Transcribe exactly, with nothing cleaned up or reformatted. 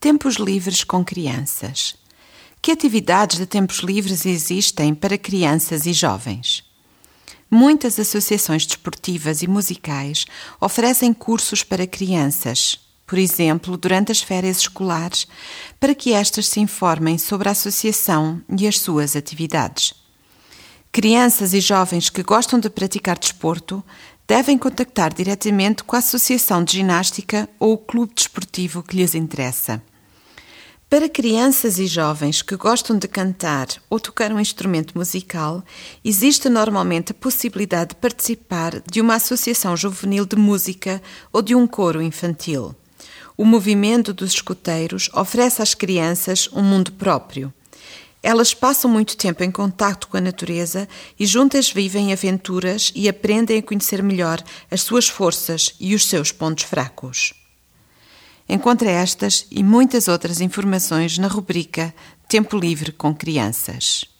Tempos livres com crianças. Que atividades de tempos livres existem para crianças e jovens? Muitas associações desportivas e musicais oferecem cursos para crianças, por exemplo, durante as férias escolares, para que estas se informem sobre a associação e as suas atividades. Crianças e jovens que gostam de praticar desporto devem contactar diretamente com a associação de ginástica ou o clube desportivo que lhes interessa. Para crianças e jovens que gostam de cantar ou tocar um instrumento musical, existe normalmente a possibilidade de participar de uma associação juvenil de música ou de um coro infantil. O movimento dos escoteiros oferece às crianças um mundo próprio. Elas passam muito tempo em contacto com a natureza e juntas vivem aventuras e aprendem a conhecer melhor as suas forças e os seus pontos fracos. Encontre estas e muitas outras informações na rubrica Tempo Livre com Crianças.